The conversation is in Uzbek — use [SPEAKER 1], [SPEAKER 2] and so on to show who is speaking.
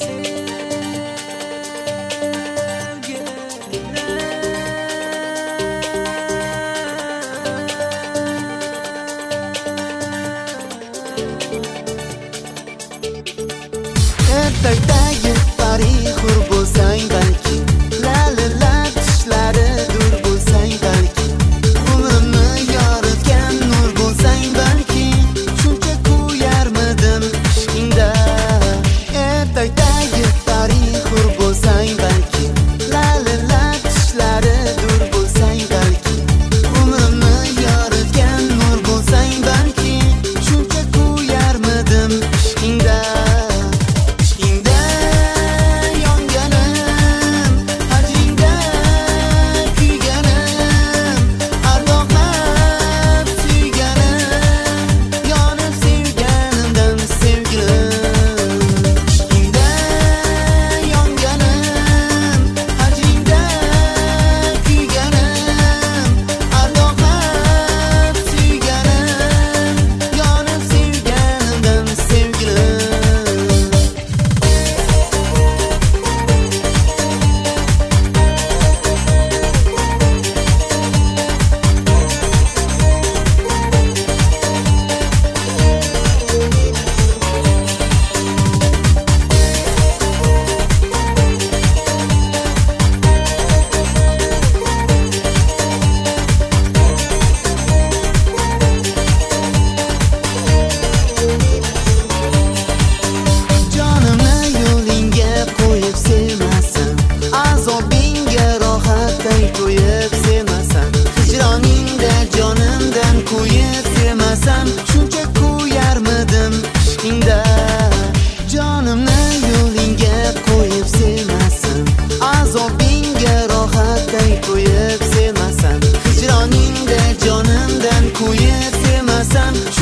[SPEAKER 1] Ertakdagi tarixur bo'lsang balki, lalilar tishlari dur bo'lsang balki, umrimni yoritgan nur bo'lsang balki, shuncha kuyarmidim ishqingda. Ertakdagi tarixur bo'lsang balki, lalilar tishlari dur bo'lsang balki, umrimni yoritgan nur bo'lsang balki, shuncha kuyarmidim ishqingda. Shuncha kuyarmidim ishqingda. Jonimni yo'lingga qo'yib sevmasam, azobingga rohatday to'yib sevmasam, hijroningda jonimdan kuyib sevmasam.